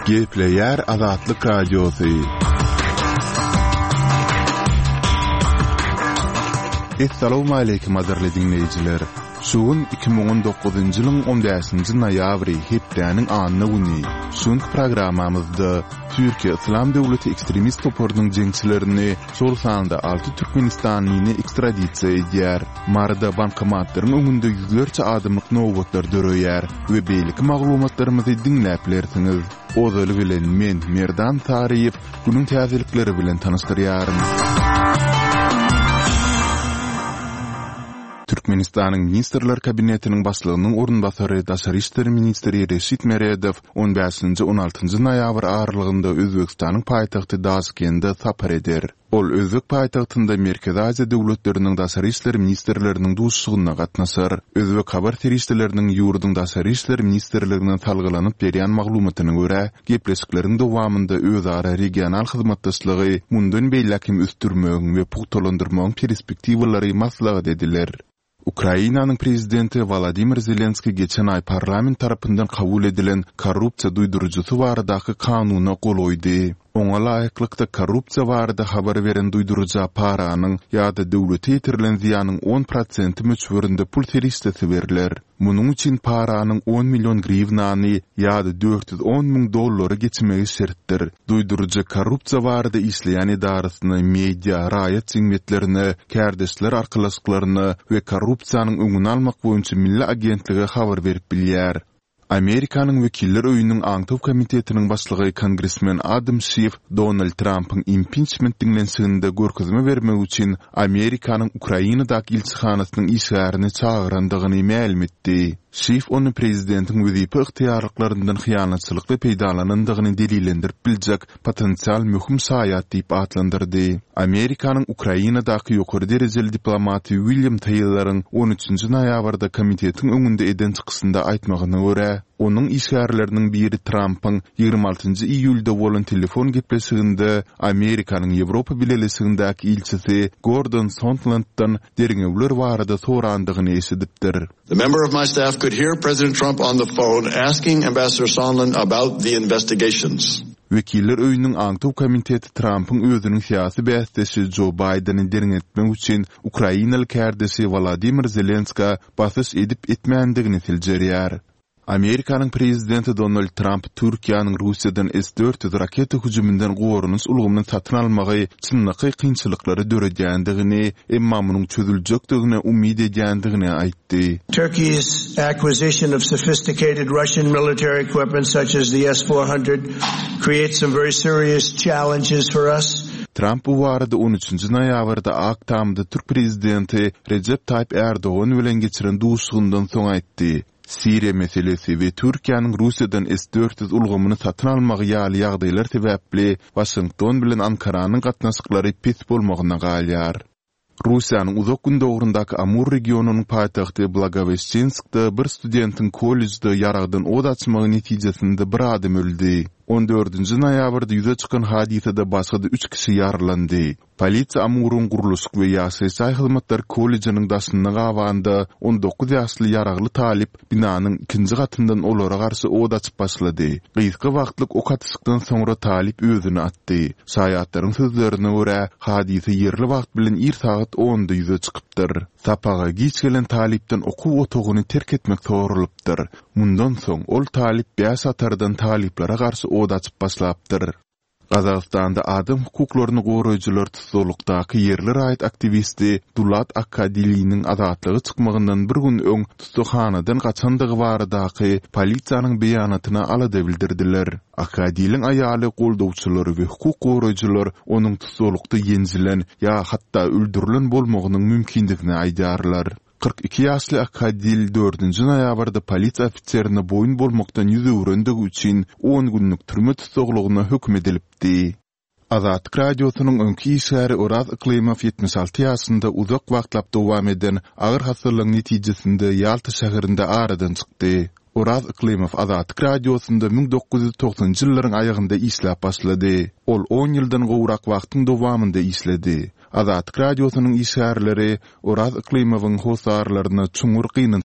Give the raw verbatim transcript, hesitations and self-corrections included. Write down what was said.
Gepleyer Azatlyk Radiosu. Assalamu alaykum azarly dinleyijiler. Şuun iki ming on dokuzuncu ýylyň on beşinji noýabry hepdäniň anyny güni. Şuň programmamyzda Türkiýe Islam Döwleti ekstremist topornyň jeňçilerini şol sanda alty Türkmenistanyny ekstradisiýa edýär. Marada bankomatlaryň öňünde ýüzlerçe adamlyk nowbatlar döreýär we beýlik maglumatlarymyzy dinläplersiňiz. Ozaly bilen men Merdan Tariýew günüň täzelikleri bilen tanystyryarym. Türkmenistanyň Ministrler Kabinetiniň başlygynyň orunbasary Daşary işler ministri Reşit Meredow on beşinji on altynjy noýabr aralygynda Özbekistanyň paýtagty Daşkentde sapar eder. Ol Özbek paýtagtynda Merkezi Aziýa döwletleriniň daşary işler ministrleriniň duşsugyna gatnaşar. Özbek habar terişleriniň ýurduň daşary işler ministrliginiň talgylanyp berýän maglumatyna görä, gepleşikleriň dowamynda özara regional hyzmatdaşlygy mundan beýlekim üstürmegiň we pugtalandyrmagyň perspektiwalary maslahat ediler. Ukrainanyň prezidenti Volodymyr Zelenski geçen ay parlament tarapyndan kabul edilen korrupsiýa duýdurujusy baradaky kanuny goloýdy. Oňa laýyklykda korrupsiýa barada habar beren duýduruja paranyň ýa-da döwlete ýetirilen ziýanyň on prosenti möçberinde pul terişdesi beriler. Munyň üçin paranyň on million grivnany ýa-da dört yüz on ming dollary geçmegi şertdir. Duýduruja korrupsiýa barada işleýän idarasyny, media, raýat ýigmetlerini, kärdeşler arkalaşyklaryny we korrupsiýanyň öňüni almak boýunça milli agentligi habar berip bilýär. Amerikanyň Wekiller öýüniň Aňtaw komitetiniň başlygy Kongressmen Adam Schiff Donald Trump'yň impeachment dinlensiginde görkezme bermek üçin Amerikanyň Ukrainadaky elçixanasynyň işgärini çağırandygyny ma'lum etdi. Schiff onu prezidentiň wezip ıhtiýarlyklaryndan hyýanatçylykly peýdalanandygyny delilendirip biljek potensial möhüm saýat diýip atlandyrdy. Amerikanyň Ukrainadaky ýokary derejeli diplomaty William Taylor'yň on üçünji noýabrda komitetiň öňünde eden çykysynda aýtmagyna görä, onun işgärleriniň biri Trump'yň ýygrima altynjy iýulda bolan telefon gepleşiginde Amerikanyň Ýewropa bileligindäki ilçisi Gordon Sondland'dan derňewler barada sorandygyny eşidipdir. The member of my staff could hear President Trump on the phone asking Ambassador Sondland about the investigations. Wekiller öýüniň Aňtaw komiteti Trump'yň özüniň syýasy bäsdesi Joe Biden'y derň etmek üçin Ukrainaly kärdesi Volodymyr Zelenski basyş edip etmändigini siljerýär. Amerikanyň prezidenti Donald Trump Türkiýanyň Russiýadan S dört yüz raketa hüjümünden gorunuş ulgamyny satyn almagy çynlyky kynçylyklary döredýändigini, emma munyň çözüljekdigine umyd edýändigini aýtdy. Turkey's acquisition of sophisticated Russian military equipment such as the S four hundred creates some very serious challenges for us. Trump bu barada on üçünji noýabrda Aktamda Türk prezidenti Recep Tayyip Erdoğan bilen geçiren duşsugundan soň aýtdy. Siriýa meselesi we Türkiýanyň Russiýadan S dört yüz ulgamyny satyn almagy ýaly ýagdaýlar sebäpli Washington bilen Ankaranyň gatnaşyklary pis bolmagyna galýar. Russiýanyň uzak gün döwründaky Amur regionunyň paýtagty Blagoveshchenskda bir studentiň kollejde ýaragdan od açmagy netijesinde bir adam öldi. on dördünji noýabrda ýüze çykan hadisede başga da üç kişi ýaralandy. Polisiýa Amurun guruluşyk we ýaşaýy hyzmatlar kollejining daşyna gawanda on dokuz ýaşly ýaragly talip binanyň ikinji gatyndan olara garşy od açyp başlady. Gysga wagtlyk ok atışykdan soňra talip özüni atdy. Şaýatlaryň sözlerine görä, hadise ýerli wagt bilen bir saat onda ýüze çykypdyr. Sapaga giç gelen talipden okuw otogyny terk etmek sorulypdyr. Mundan soň ol talip beş atardan taliplere garşy od açyp başlapdyr. Gazagystanda adam hukuklaryny goraýjylar tutulukdaky ýerli raýat aktivisti Dulat Akadiliýiniň azatlygy çykmagyndan bir gün öň tutukhanadan gaçandygy baradaky polisiýanyň beýanatyna alada bildirdiler. Akadiliň aýaly goldawçylary we hukuk goraýjylar onuň tutulukda ýenjilen ýa hatda öldürilen bolmagynyň mümkindigini aýdarlar. kırk iki ýaşly Akadil dördünji noýabrda polisiýa ofisiýerine boýun bolmakdan ýüz öwrendigi üçin on günlük türme tutuglygyna hökm edilipdi. Azatlyk radiosynyň öňki işgäri Oraz Iklimov yetmiş alty ýaşynda uzak wagtlap dowam eden agyr hastalygyň netijesinde Ýalta şäherinde aradan çykdy. Oraz Iklimov Azatlyk radiosunda ming dokuz yüz doksanjy ýyllaryň aýagynda işläp başlady. Ol on ýyldan gowrak wagtyň dowamynda işledi. Azatlyk radiosynyň işgärleri Oraz Iklimov'yň hosarlaryna çuňur gynyn